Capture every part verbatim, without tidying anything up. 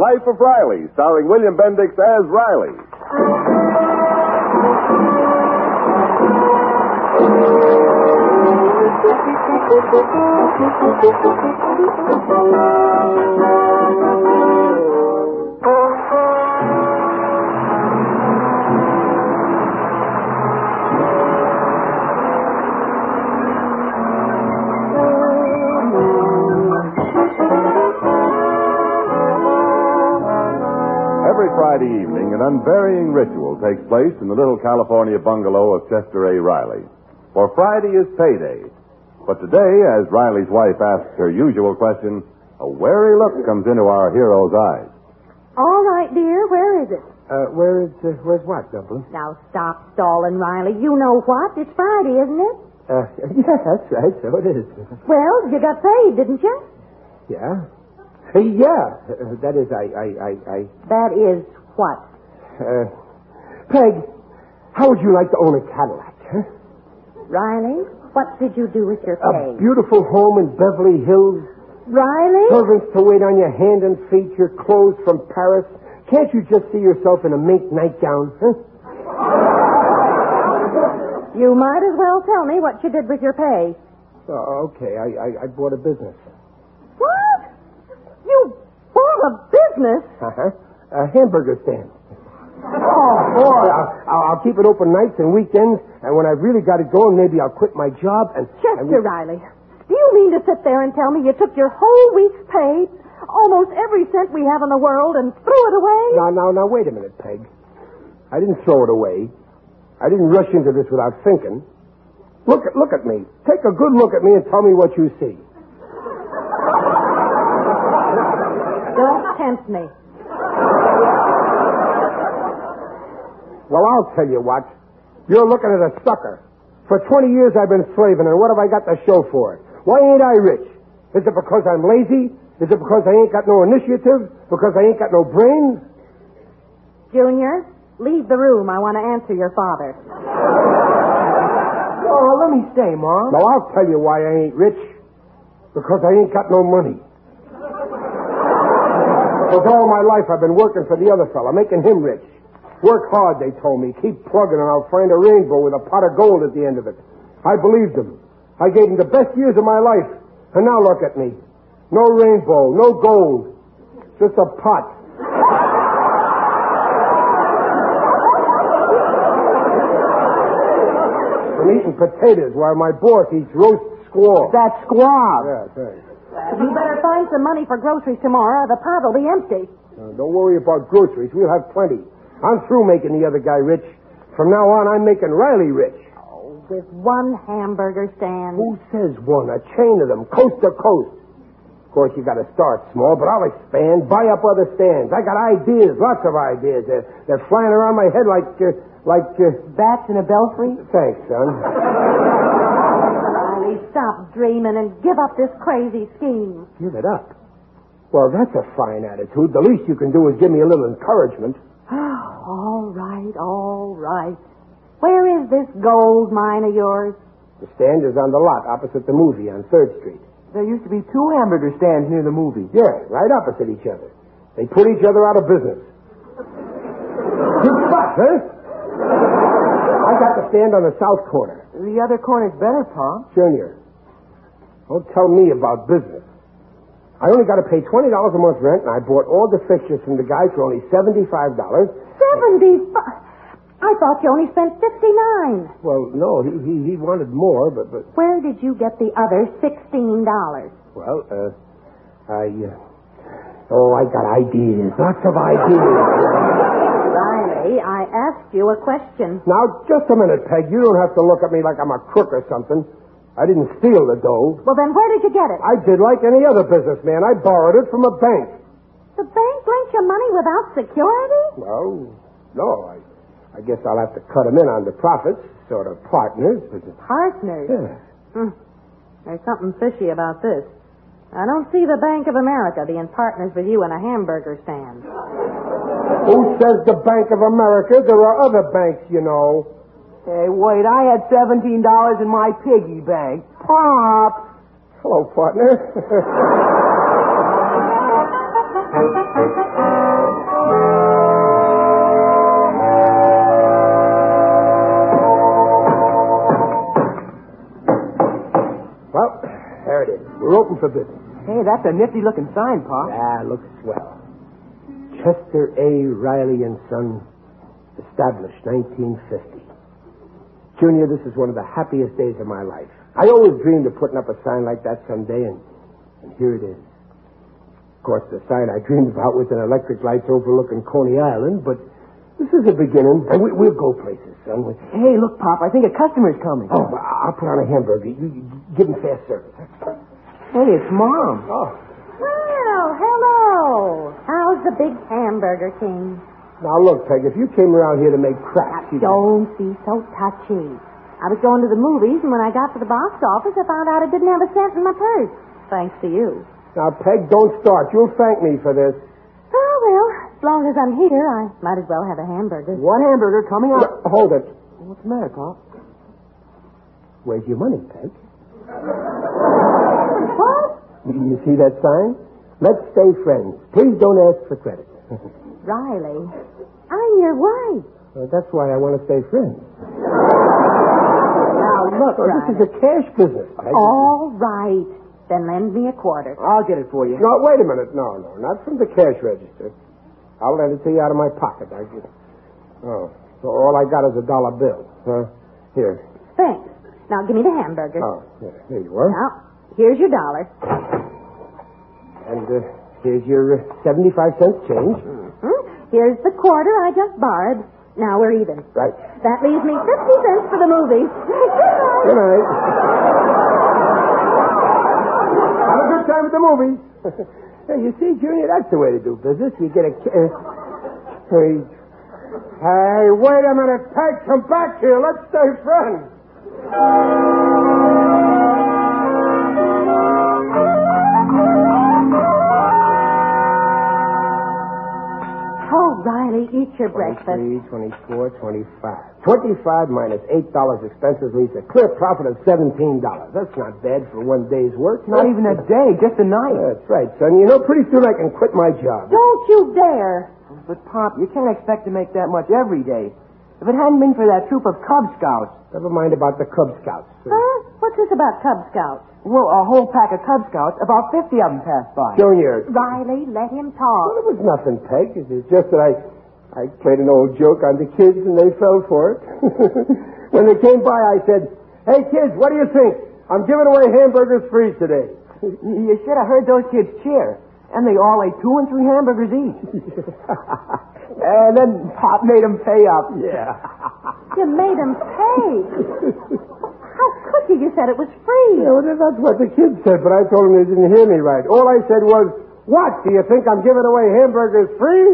Life of Riley, starring William Bendix as Riley. Every Friday evening, an unvarying ritual takes place in the little California bungalow of Chester A. Riley. For Friday is payday. But today, as Riley's wife asks her usual question, a wary look comes into our hero's eyes. All right, dear, where is it? Uh, where is, uh, where's what, Dublin? Now stop stalling, Riley. You know what? It's Friday, isn't it? Uh, yeah, that's right, so it is. Well, you got paid, didn't you? Yeah? Uh, yeah, uh, that is, I, I, I, I... That is what? Uh, Peg, how would you like to own a Cadillac, huh? Riley, what did you do with your pay? A beautiful home in Beverly Hills. Riley? Servants to wait on your hand and feet, your clothes from Paris. Can't you just see yourself in a mink nightgown, huh? You might as well tell me what you did with your pay. Oh, okay, I, I, I bought a business. What? You bought a business? Uh-huh. A hamburger stand. Oh, boy. I'll, I'll, I'll keep it open nights and weekends, and when I've really got it going, maybe I'll quit my job and... Chester and we... Riley, do you mean to sit there and tell me you took your whole week's pay, almost every cent we have in the world, and threw it away? Now, now, now, wait a minute, Peg. I didn't throw it away. I didn't rush into this without thinking. Look at, look at me. Take a good look at me and tell me what you see. Don't tempt me. Well, I'll tell you what. You're looking at a sucker. For twenty years I've been slaving, and what have I got to show for it? Why ain't I rich? Is it because I'm lazy? Is it because I ain't got no initiative? Because I ain't got no brains? Junior, leave the room. I want to answer your father. Oh, let me stay, Mom. Now, I'll tell you why I ain't rich. Because I ain't got no money. Because all my life I've been working for the other fella, making him rich. Work hard, they told me. Keep plugging and I'll find a rainbow with a pot of gold at the end of it. I believed them. I gave them the best years of my life. And now look at me. No rainbow, no gold. Just a pot. I'm eating potatoes while my boss eats roast squaw. That's squab. Yeah, thanks. You better find some money for groceries tomorrow. The pot will be empty. Uh, don't worry about groceries. We'll have plenty. I'm through making the other guy rich. From now on, I'm making Riley rich. Oh, with one hamburger stand. Who says one? A chain of them, coast to coast. Of course, you got to start small, but I'll expand, buy up other stands. I got ideas, lots of ideas. They're, they're flying around my head like, uh, like... Uh... Bats in a belfry? Thanks, son. Riley, stop dreaming and give up this crazy scheme. Give it up? Well, that's a fine attitude. The least you can do is give me a little encouragement. All right, all right. Where is this gold mine of yours? The stand is on the lot opposite the movie on third Street. There used to be two hamburger stands near the movie. Yeah, right opposite each other. They put each other out of business. Good spot, huh? I got the stand on the south corner. The other corner's better, Pa. Junior, don't tell me about business. I only got to pay twenty dollars a month rent, and I bought all the fixtures from the guy for only seventy-five dollars. Seventy-five? I thought you only spent fifty-nine. Well, no, he, he, he wanted more, but, but... Where did you get the other sixteen dollars? Well, uh, I, uh... Oh, I got ideas. Lots of ideas. Riley, I asked you a question. Now, just a minute, Peg. You don't have to look at me like I'm a crook or something. I didn't steal the dough. Well, then where did you get it? I did like any other businessman. I borrowed it from a bank. The bank lent you money without security? Well, no. I, I guess I'll have to cut them in on the profits. Sort of partners. Partners? Yeah. Hmm. There's something fishy about this. I don't see the Bank of America being partners with you in a hamburger stand. Who says the Bank of America? There are other banks, you know. Hey, wait, I had seventeen dollars in my piggy bank. Pop! Hello, partner. for business. Hey, that's a nifty-looking sign, Pop. Ah, looks swell. Chester A. Riley and Son, established nineteen fifty. Junior, this is one of the happiest days of my life. I always dreamed of putting up a sign like that someday, and, and here it is. Of course, the sign I dreamed about was an electric lights overlooking Coney Island, but this is a beginning, and we, we'll go places, son. We... Hey, look, Pop, I think a customer's coming. Oh, I'll put on a hamburger. You, you give him fast service. Hey, it's Mom. Oh. Well, hello. How's the big hamburger king? Now, look, Peg, if you came around here to make cracks... Now, don't be so touchy. I was going to the movies, and when I got to the box office, I found out I didn't have a cent in my purse. Thanks to you. Now, Peg, don't start. You'll thank me for this. Oh, well, as long as I'm here, I might as well have a hamburger. One hamburger coming up. No, hold it. What's the matter, Pop? Where's your money, Peg? What? You see that sign? Let's stay friends. Please don't ask for credit. Riley, I'm your wife. Well, that's why I want to stay friends. Now, look, Oh, Riley. this is a cash business, Peg. All right. Then lend me a quarter. I'll get it for you. No, wait a minute. No, no, not from the cash register. I'll lend it to you out of my pocket. I just... Oh, so all I got is a dollar bill. Huh? Here. Thanks. Now, give me the hamburger. Oh, yeah, here you are. Now, here's your dollar. And uh, here's your uh, seventy-five cents change. Hmm? Here's the quarter I just borrowed. Now we're even. Right. That leaves me fifty cents for the movie. Good night. Have a good time at the movies. Hey, you see, Junior, that's the way to do business. You get a... Uh, hey, hey, wait a minute. Peg, come back here. Let's stay friends. Oh, Riley, eat your breakfast. twenty-three, twenty-four, twenty-five. twenty-five minus eight dollars expenses leaves a clear profit of seventeen dollars. That's not bad for one day's work. Not even a day, just a night. That's right, son. You know, pretty soon I can quit my job. Don't you dare. But, Pop, you can't expect to make that much every day. If it hadn't been for that troop of Cub Scouts... Never mind about the Cub Scouts. Huh? What's this about Cub Scouts? Well, a whole pack of Cub Scouts, about fifty of them passed by. Junior. Riley, let him Well, talk. it was nothing, Peg. It's just that I... I played an old joke on the kids, and they fell for it. When they came by, I said, "Hey, kids, what do you think? I'm giving away hamburgers free today." You should have heard those kids cheer. And they all ate two and three hamburgers each. And then Pop made them pay up. Yeah. You made him pay. How could you? You said it was free. Yeah, well, that's what the kids said, but I told them they didn't hear me right. All I said was, "What? Do you think I'm giving away hamburgers free?"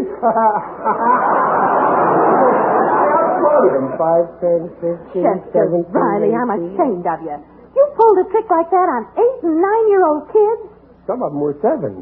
Five, ten, fifteen, Chester seventeen, Riley, I'm eighteen. ashamed of you. You pulled a trick like that on eight and nine-year-old kids? Some of them were seven.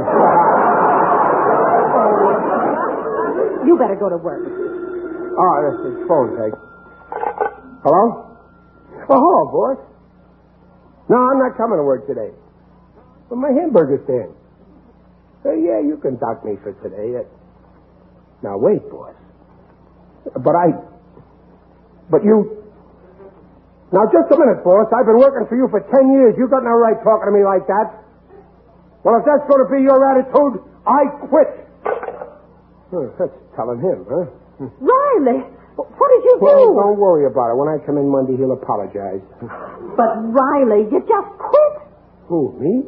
You better go to work. Oh, that's his phone, Peg. Hello? Oh, hello, boss. No, I'm not coming to work today. But my hamburger stand. Uh, yeah, you can dock me for today. Uh, now, wait, boss. But I... But you... Now, just a minute, boss. I've been working for you for ten years. You got no right talking to me like that. Well, if that's going to be your attitude, I quit. Huh, that's telling him, huh? Riley, what did you Well, do? don't worry about it. When I come in Monday, he'll apologize. But, Riley, you just quit. Who, me?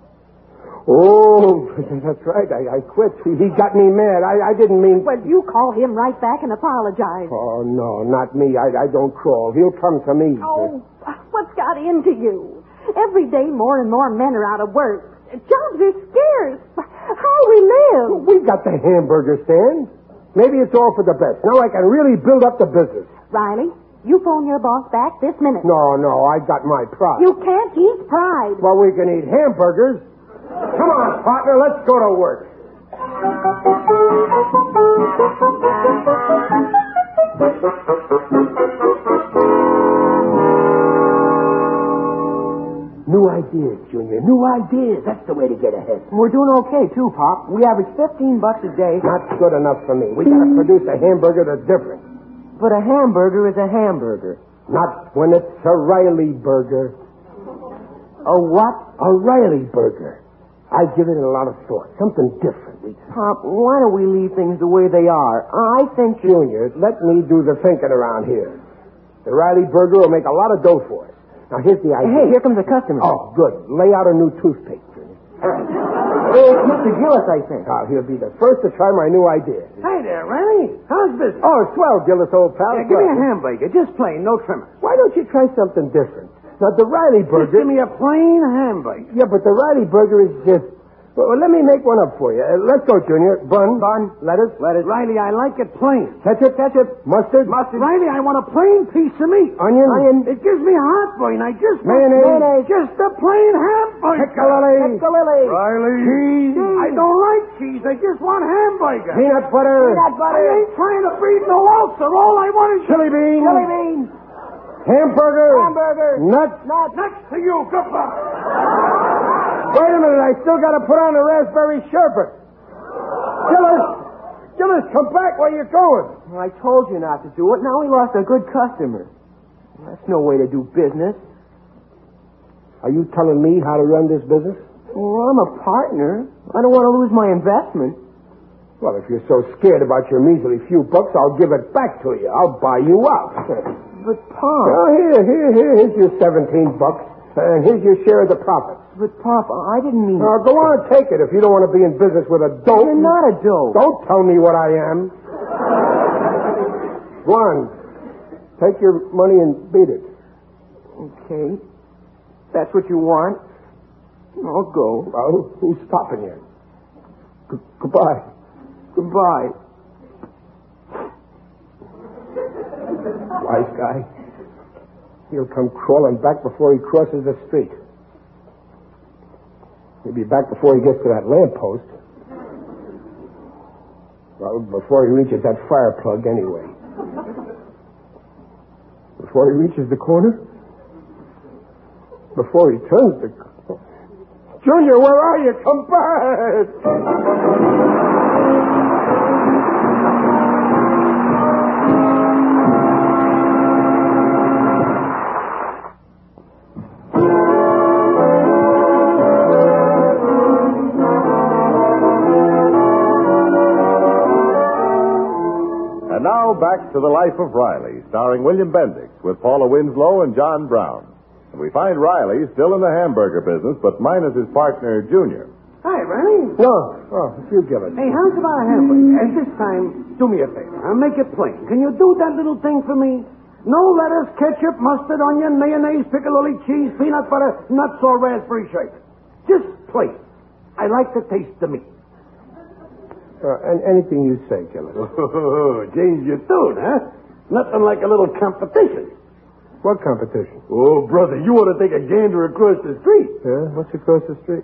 Oh, that's right. I, I quit. He, he got me mad. I, I didn't mean... Well, you call him right back and apologize. Oh, no, not me. I, I don't crawl. He'll come to me. Oh, what's got into you? Every day more and more men are out of work. Jobs are scarce. How we live? We got the hamburger stand. Maybe it's all for the best. Now I can really build up the business. Riley, you phone your boss back this minute. No, no, I got my pride. You can't eat pride. Well, we can eat hamburgers. Come on, partner, let's go to work. New ideas, Junior. New ideas. That's the way to get ahead. We're doing okay, too, Pop. We average fifteen bucks a day. Not good enough for me. We gotta produce a hamburger that's different. But a hamburger is a hamburger. Not when it's a Riley burger. A what? A Riley burger. I've given it a lot of thought. Something different. Pop, why don't we leave things the way they are? I think... Junior, let me do the thinking around here. The Riley burger will make a lot of dough for us. Now, here's the idea. Hey, here comes a customer. Oh, good. Lay out a new toothpaste, Junior. Hey, Mister Gillis, I think. Oh, he'll be the first to try my new idea. Hey there, Riley. How's business? Oh, swell, Gillis, old pal. Yeah, give me a hamburger, just plain, no trimmer. Why don't you try something different? Now, the Riley burger... Just give me a plain hamburger. Yeah, but the Riley burger is just... Well, let me make one up for you. Uh, let's go, Junior. Bun. Bun. Lettuce. Lettuce. Riley, I like it plain. Ketchup. Ketchup. Mustard. Mustard. Riley, I want a plain piece of meat. Onion. Onion. It gives me heartburn. I just... Mayonnaise. Mayonnaise. Just a plain hamburger. Piccalilli. Piccalilli. Riley. Cheese. I don't like cheese. I just want hamburger. Peanut butter. Peanut butter. I ain't trying to breed no ulcer. All I want is... Chili beans. Chili beans. Hamburger. Hamburger. Nuts. Nuts. Next to you. Goodbye. Wait a minute. I still got to put on the raspberry sherbet. Gillis. Gillis, come back where you're going. Well, I told you not to do it. Now we lost a good customer. That's no way to do business. Are you telling me how to run this business? Well, I'm a partner. I don't want to lose my investment. Well, if you're so scared about your measly few bucks, I'll give it back to you. I'll buy you out. But, Pa... Oh, here, here, here. Here's your seventeen bucks. And here's your share of the profits. But, Papa, I didn't mean... Now, go on and take it if you don't want to be in business with a dope. You're not a dope. Don't tell me what I am. Go on. Take your money and beat it. Okay. That's what you want. I'll go. Well, who's stopping you? G- goodbye. Goodbye. Wise guy. He'll come crawling back before he crosses the street. He'll be back before he gets to that lamppost. Well, before he reaches that fire plug, anyway. Before he reaches the corner. Before he turns the corner. Junior, where are you? Come back! And now back to The Life of Riley, starring William Bendix with Paula Winslow and John Brown. And we find Riley still in the hamburger business, but minus his partner, Junior. Hi, Riley. No. Oh, it's you, Gillis. Hey, how's about a hamburger? And this time, do me a favor. I'll make it plain. Can you do that little thing for me? No lettuce, ketchup, mustard, onion, mayonnaise, piccalilli, cheese, peanut butter, nuts, or raspberry sherbet. Just plain. I like to taste the meat. Uh, and anything you say, Gillis. Oh, change your tune, huh? Nothing like a little competition. What competition? Oh, brother, you ought to take a gander across the street. Yeah? What's across the street?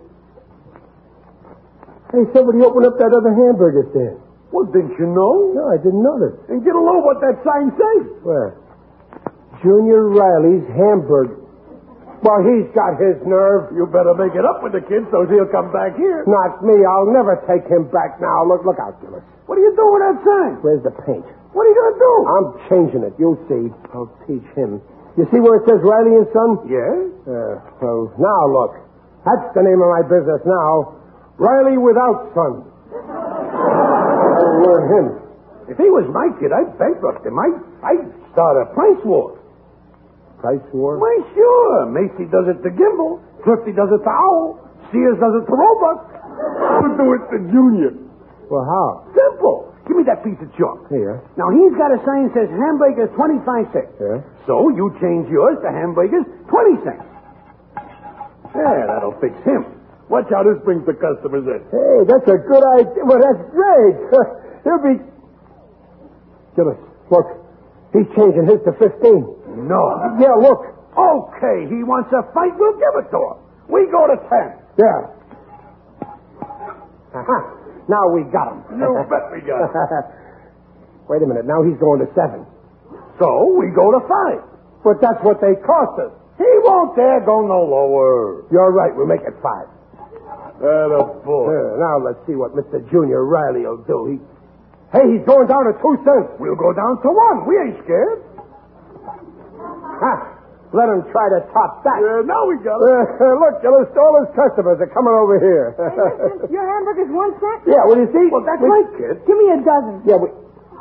Hey, somebody opened up that other hamburger stand. Well, didn't you know? No, I didn't notice. And get along what that sign says. Where? Junior Riley's hamburger. Well, he's got his nerve. You better make it up with the kid so he'll come back here. Not me. I'll never take him back now. Look, look out, Gillis. What are you doing with that sign? Where's the paint? What are you going to do? I'm changing it. You'll see. I'll teach him. You see where it says Riley and Son? Yeah? Uh, well, now look. That's the name of my business now. Riley without Son. I'll learn him. If he was my kid, I'd bankrupt him. I'd, I'd start a price war. Price war? Why, sure. Macy does it to Gimbal. Thrifty does it to Owl. Sears does it to Roebuck. I'll do it to Junior. Well, how? Simple. Give me that piece of chalk. Here. Now, he's got a sign that says hamburgers twenty-five cents. Yeah. So you change yours to hamburgers twenty cents. Yeah, that'll fix him. Watch how this brings the customers in. Hey, that's a good idea. Well, that's great. He'll be... Gillis, look. He's changing his to fifteen. No. Yeah, look. Okay, he wants a fight. We'll give it to him. We go to ten. Yeah. Uh-huh. Now we got him. You bet we got him. Wait a minute. Now he's going to seven. So we go to five. But that's what they cost us. He won't dare go no lower. You're right. We'll make it five. That a boy. Uh, now let's see what Mister Junior Riley will do. He... Hey, he's going down to two cents. We'll go down to one. We ain't scared. Ha! Let him try to top that. Yeah, now we got it. Uh, look, Gillis, all his customers are coming over here. Your hamburger's one cent? Yeah, well, you see? Well, that's we, right, kid. Give me a dozen. Yeah, we...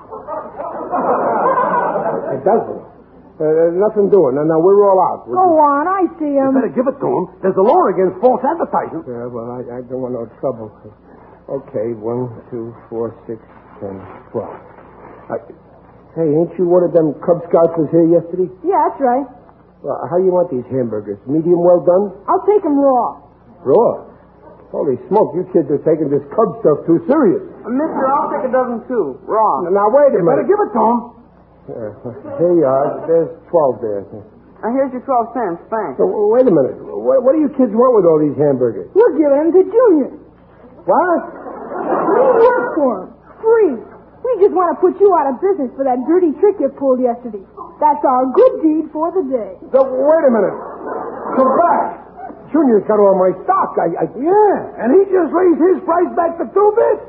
A dozen. Uh, there's nothing doing. Now, now, we're all out. We're Go on, I see You him. better give it to him. There's a law against false advertising. Yeah, well, I, I don't want no trouble. Okay, one, two, four, six, ten, twelve. I, hey, ain't you one of them Cub Scouts was here yesterday? Yeah, that's right. Well, how you want these hamburgers? Medium well done? I'll take them raw. Raw? Holy smoke, you kids are taking this Cub stuff too serious. Mister, I'll take a dozen too. Raw. Now, wait a Better minute. give it to him. Uh, here you are. There's twelve there. Now, here's your twelve cents. Thanks. So, wait a minute. What, what do you kids want with all these hamburgers? We'll give them to Junior. What? We work for him. Free. We just want to put you out of business for that dirty trick you pulled yesterday. That's our good deed for the day. So, wait a minute. Come back. Junior's got all my stock. I, I... Yeah, and he just raised his price back to two bits.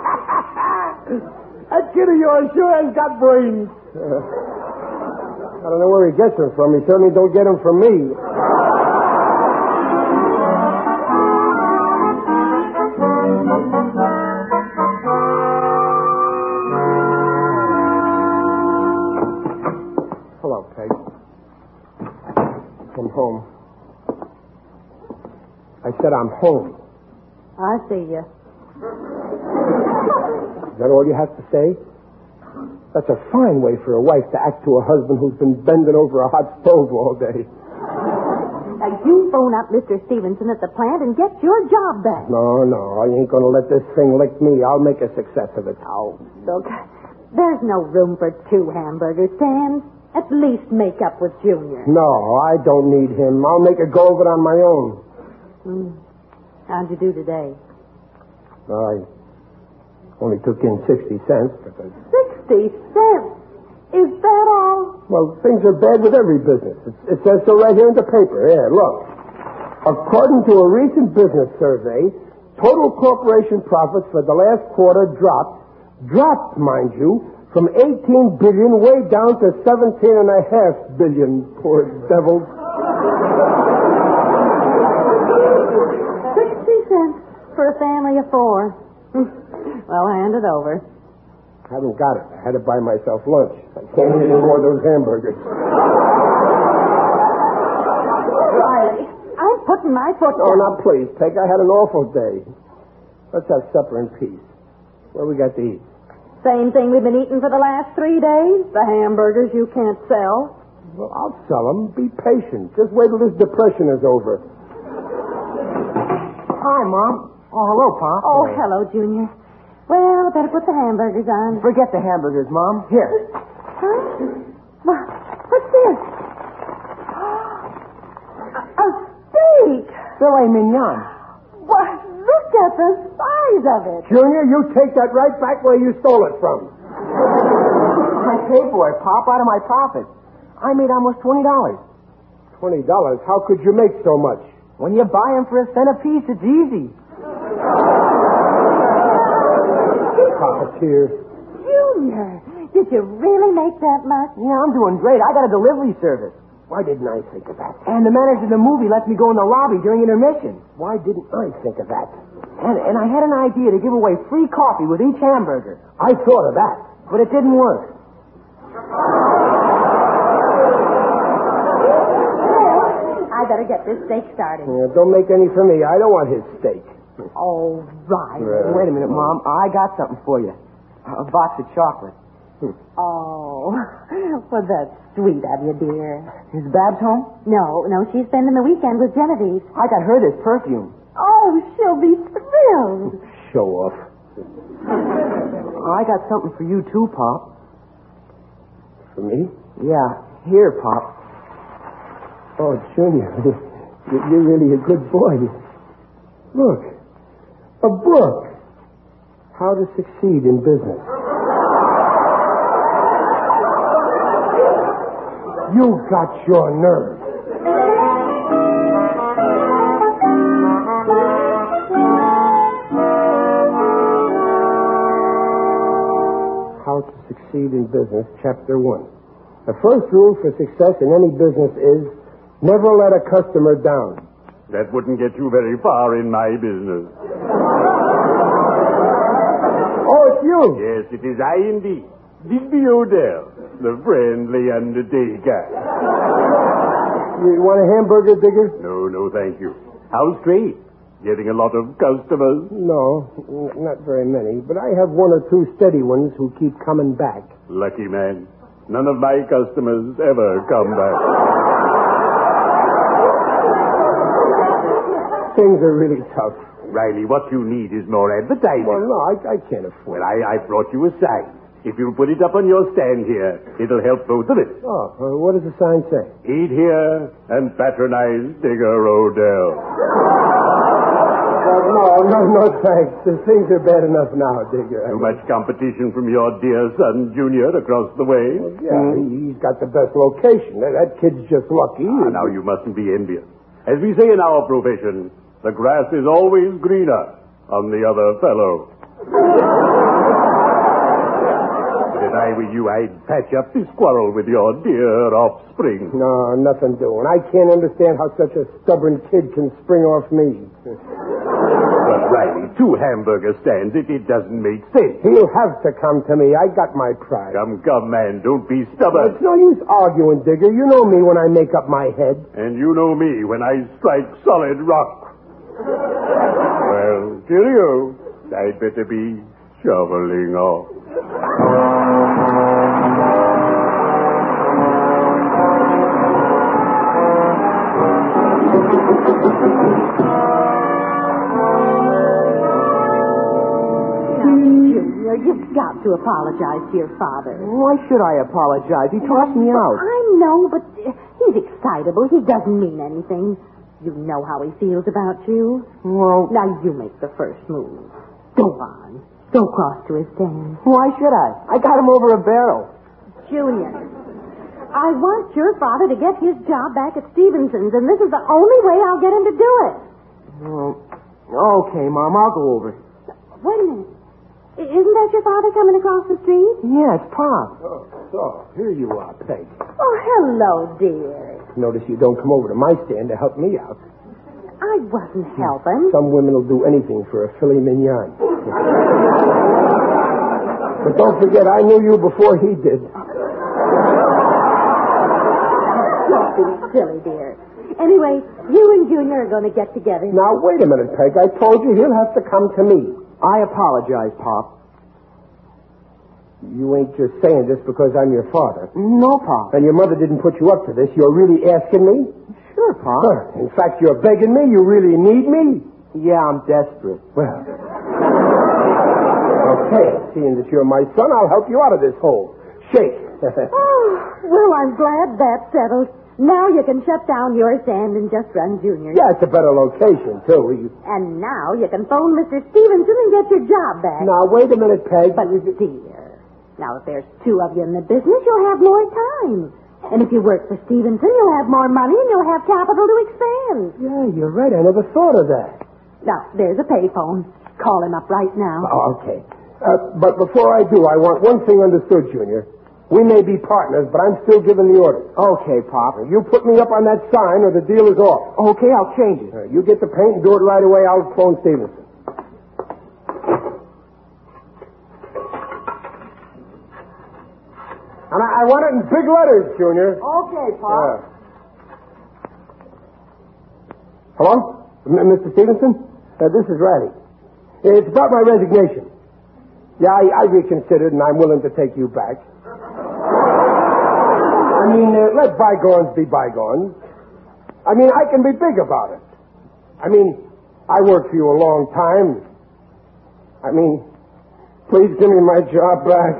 That kid of yours sure has got brains. Uh, I don't know where he gets them from. He certainly don't get them from me. Hello, Peg. I'm home. I said I'm home. I see you. Is that all you have to say? That's a fine way for a wife to act to a husband who's been bending over a hot stove all day. Now, you phone up Mister Stevenson at the plant and get your job back. No, no, I ain't gonna let this thing lick me. I'll make a success of it. Oh, look, there's no room for two hamburger stands. At least make up with Junior. No, I don't need him. I'll make a go of it on my own. Hmm. How'd you do today? I only took in sixty cents, but I... Sixty cents? Is that all? Well, things are bad with every business. It, it says so right here in the paper. Here, look. According to a recent business survey, total corporation profits for the last quarter dropped, dropped, mind you, from eighteen billion way down to seventeen and a half billion. Poor devils. Sixty cents for a family of four. Well, hand it over. Haven't got it. I had to buy myself lunch. I can't eat any more of those hamburgers. Riley, I'm putting my foot Oh, down. now please, Peg. I had an awful day. Let's have supper in peace. What do we got to eat? Same thing we've been eating for the last three days. The hamburgers you can't sell. Well, I'll sell them. Be patient. Just wait till this depression is over. Hi, Mom. Oh, hello, Pop. Oh, hello, Junior. Well, better put the hamburgers on. Forget the hamburgers, Mom. Here. Huh? Well, what's this? A, a steak. Filet mignon. Why, look at the size of it. Junior, you take that right back where you stole it from. I paid for it, Pop, out of my profit. I made almost twenty dollars. Twenty dollars? How could you make so much? When you buy them for a cent apiece, it's easy. Profiteer. Junior, did you really make that much? Yeah, I'm doing great. I got a delivery service. Why didn't I think of that? And the manager of the movie lets me go in the lobby during intermission. Why didn't I think of that? And, and I had an idea to give away free coffee with each hamburger. I thought of that. But it didn't work. I better get this steak started. Yeah, don't make any for me. I don't want his steak. Oh, right. Uh, Wait a minute, Mom. I got something for you. A box of chocolate. Oh, well, that's sweet of you, dear. Is Babs home? No, no, she's spending the weekend with Genevieve. I got her this perfume. Oh, she'll be thrilled. Show off. I got something for you, too, Pop. For me? Yeah. Here, Pop. Oh, Junior, you're really a good boy. Look, a book. How to Succeed in Business. You got your nerve. How to Succeed in Business, Chapter one. The first rule for success in any business is Never let a customer down. That wouldn't get you very far in my business. Oh, it's you. Yes, it is I indeed. Digby Odell, the friendly undertaker. You want a hamburger, Digger? No, no, thank you. How's trade? Getting a lot of customers? No, n- not very many. But I have one or two steady ones who keep coming back. Lucky man. None of my customers ever come back. Things are really tough. Riley, what you need is more advertising. Well, no, I, I can't afford Well, I, I brought you a sign. If you'll put it up on your stand here, it'll help both of us. Oh, uh, what does the sign say? Eat here and patronize Digger Odell. Uh, no, no, no, thanks. The things are bad enough now, Digger. Too much competition from your dear son, Junior, across the way? Well, yeah, he, he's got the best location. That, that kid's just lucky. Ah, now, you mustn't be envious. As we say in our profession, the grass is always greener on the other fellow. If I were you, I'd patch up this quarrel with your dear offspring. No, nothing doing. I can't understand how such a stubborn kid can spring off me. But, Riley, two hamburger stands, it, it doesn't make sense. He'll have to come to me. I got my pride. Come, come, man, don't be stubborn. It's no use arguing, Digger. You know me when I make up my head. And you know me when I strike solid rock. Well, cheerio. I'd better be shoveling off. Junior, you've got to apologize to your father. Why should I apologize? He tossed me out. I know, but uh, he's excitable. He doesn't mean anything. You know how he feels about you. Well, Now you make the first move. Go on. Go across to his stand. why should I? I got him over a barrel. Junior, I want your father to get his job back at Stevenson's, and this is the only way I'll get him to do it. Well, okay, Mom, I'll go over. Wait a minute. I- Isn't that your father coming across the street? Yeah, it's Pop. Oh, so, here you are, Peg. Oh, hello, dear. Notice you don't come over to my stand to help me out. I wasn't helping. Some women will do anything for a filet mignon. But don't forget, I knew you before he did. Don't be silly, dear. Anyway, you and Junior are going to get together. Now, wait a minute, Peg. I told you he'll have to come to me. I apologize, Pop. You ain't just saying this because I'm your father. No, Pop. And your mother didn't put you up to this. You're really asking me? Sure, Pop. Huh. In fact, you're begging me. You really need me? Yeah, I'm desperate. Well. Okay, seeing that you're my son, I'll help you out of this hole. Shake. Oh, well, I'm glad that's settled. Now you can shut down your stand and just run Junior. Yeah, it's a better location, too. You... And now you can phone Mister Stevenson and get your job back. Now, wait a minute, Peg. But, dear, now if there's two of you in the business, you'll have more time. And if you work for Stevenson, you'll have more money and you'll have capital to expand. Yeah, you're right. I never thought of that. Now, there's a payphone. Call him up right now. Oh, okay. Uh, but before I do, I want one thing understood, Junior. We may be partners, but I'm still giving the orders. Okay, Pop. You put me up on that sign or the deal is off. Okay, I'll change it. Uh, you get the paint and do it right away. I'll phone Stevenson. And I, I want it in big letters, Junior. Okay, Pop. Yeah. Hello? M- Mister Stevenson? Uh, this is Riley. It's about my resignation. Yeah, I, I reconsidered, and I'm willing to take you back. I mean, uh, let bygones be bygones. I mean, I can be big about it. I mean, I worked for you a long time. I mean, please give me my job back.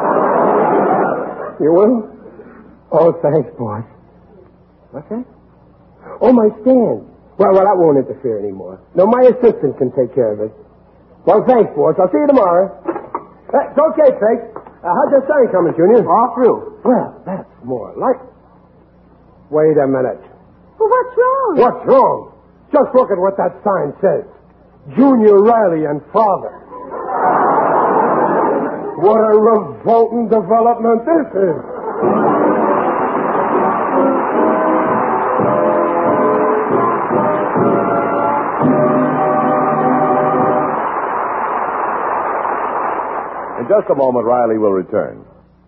You will? Oh, thanks, boss. What's that? Oh, my stand. Well, well, that won't interfere anymore. No, my assistant can take care of it. Well, thanks, boss. I'll see you tomorrow. Uh, it's okay, Peg. Uh, how's your sign coming, Junior? All through. Well, that's more like... Wait a minute. Well, what's wrong? What's wrong? Just look at what that sign says. Junior Riley and father. What a revolting development this is. In just a moment, Riley will return.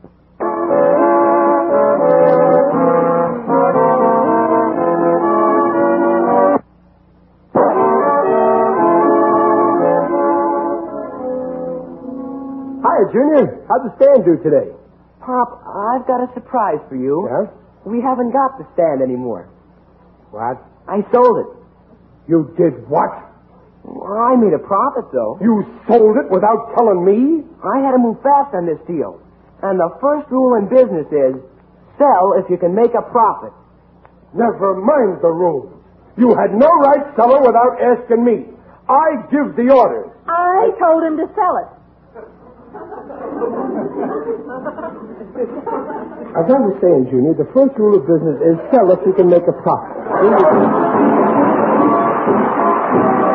Hiya, Junior. How'd the stand do today? Pop, I've got a surprise for you. Yeah? We haven't got the stand anymore. What? I sold it. You did what? I made a profit, though. You sold it without telling me? I had to move fast on this deal. And the first rule in business is sell if you can make a profit. Never mind the rules. You had no right to sell it without asking me. I give the orders. I told him to sell it. As I was saying, Junior, the first rule of business is sell if you can make a profit.